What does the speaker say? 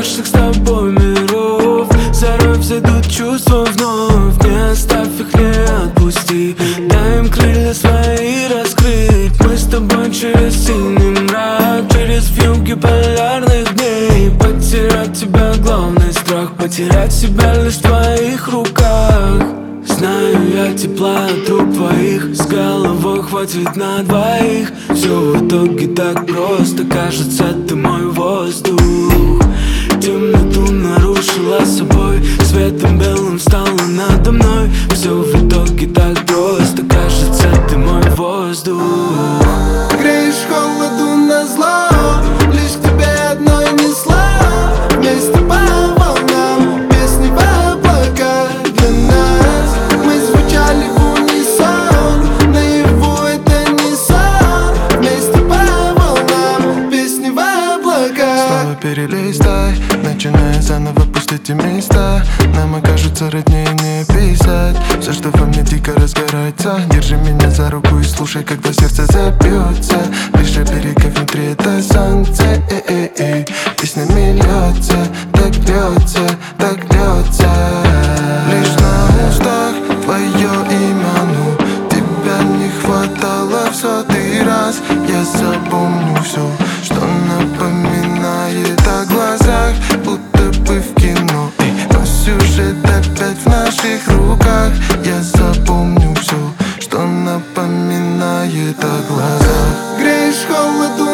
наших с тобой миров. Зарой взойдут чувства вновь, не оставь их, не отпусти. Дай им крылья свои раскрыть. Мы с тобой через синий мрак, через вьюги полярных дней. Потерять тебя главный страх, потерять себя лишь в твоих руках. Знаю я тепла от рук твоих, с головой хватит на двоих. Все в итоге так просто, кажется, ты мой воздух. Темноту нарушила собой, светом белым стала надо мной. Все в итоге так просто, кажется, ты мой воздух. Греешь холоду назло, лишь к тебе одной несла. Вместе по волнам, песни в облаках для нас. Мы звучали в унисон, наяву это не сон. Вместе по волнам, песни в облаках. Снова перелистай, начиная заново, пусть эти места нам окажутся роднее не писать. Все, что во мне дико разгорается, держи меня за руку и слушай, когда сердце забьется. Лишь берега внутри это солнце, песнями льется, так льется, так льется. Лишь на устах твое имя, ну тебя не хватало в 100-й раз. Я запомню все, что напоминает о глазах, будто бы в кино. Но сюжет опять в наших руках. Я запомню все, что напоминает о глазах. Греешь холоду